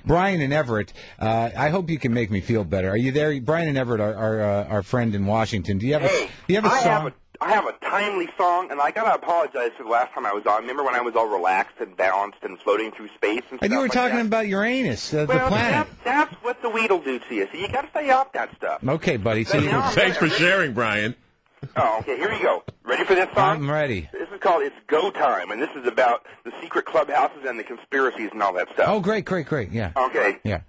Brian and Everett. I hope you can make me feel better. Are you there? Brian and Everett are our friend in Washington. Do you have a song? I have a timely song, and I gotta apologize for the last time I was on. Remember when I was all relaxed and balanced and floating through space and stuff? You were talking about Uranus, the well, planet. That's what the weed will do to you. So you gotta stay off that stuff. Okay, buddy. So thanks for sharing, Brian. Oh, okay. Here we go. Ready for this song? I'm ready. This is called "It's Go Time," and this is about the secret clubhouses and the conspiracies and all that stuff. Oh, great. Yeah. Okay. Yeah.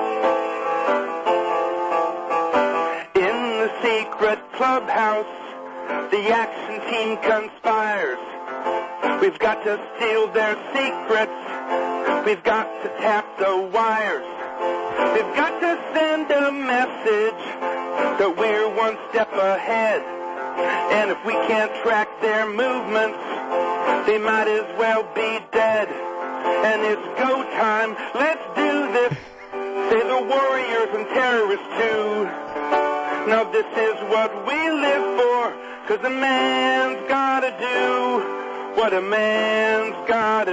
In the secret clubhouse, the action team conspires. We've got to steal their secrets. We've got to tap the wires. We've got to send a message that we're one step ahead. And if we can't track their movements, they might as well be dead. And it's go time. Let's do this. Say the warriors and terrorists too. Now this is what we live for. 'Cause a man's gotta do what a man's gotta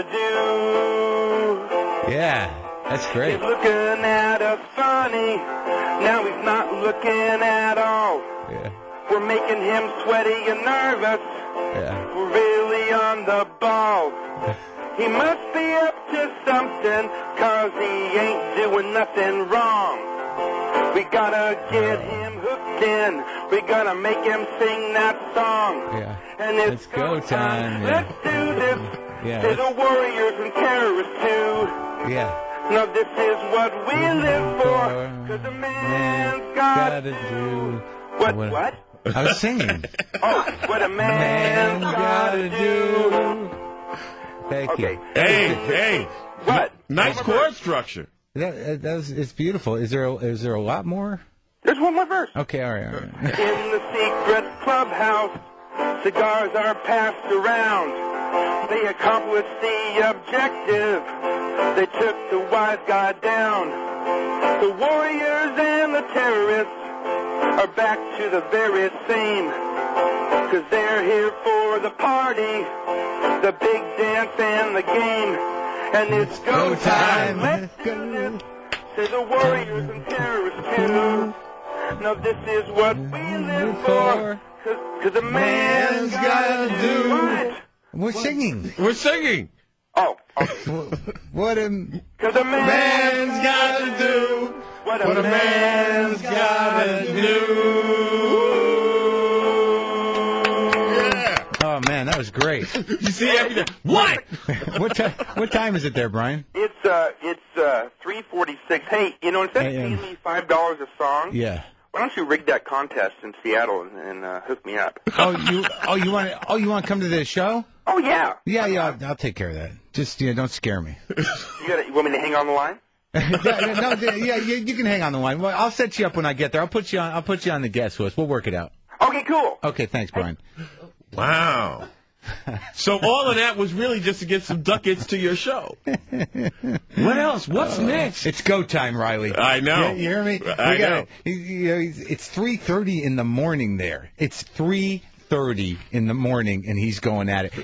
do. Yeah, that's great. He's looking at us funny. Now he's not looking at all. Yeah. We're making him sweaty and nervous. Yeah. We're really on the ball. He must be up to something, 'cause he ain't doing nothing wrong. We gotta get him hooked in. We gotta make him sing that song. Yeah. And it's go time. Yeah. Let's do this. Yeah. To the warriors and terrorists too. Yeah. Now this is what we live for. 'Cause a man's gotta do. What? I was singing. Oh, what a man's gotta do. Thank you. Hey. What? Nice chord structure. It's beautiful. Is there a lot more? There's one more verse. Okay, all right. In the secret clubhouse, cigars are passed around. They accomplished the objective. They took the wise guy down. The warriors and the terrorists are back to the very same. 'Cause they're here for the party, the big dance and the game. And it's go time. Let's do this. To the warriors and terrorists too. Now this is what we live for. 'Cause a man's gotta do. What? We're singing. Oh. What a... 'Cause a man's gotta do. What a man's gotta do. Oh man, that was great. You see everything? What? What time is it there, Brian? It's 3:46. Hey, instead of paying me $5 a song, yeah. Why don't you rig that contest in Seattle and hook me up? You want to come to the show? Oh yeah. Yeah. I'll take care of that. Just don't scare me. You want me to hang on the line? You can hang on the line. Well, I'll set you up when I get there. I'll put you on the guest list. We'll work it out. Okay, cool. Okay, thanks, Brian. Wow. So all of that was really just to get some ducats to your show. What else? What's next? It's go time, Riley. I know. You hear me? I know. It's 3:30 in the morning there. It's 3:30 in the morning, and he's going at it.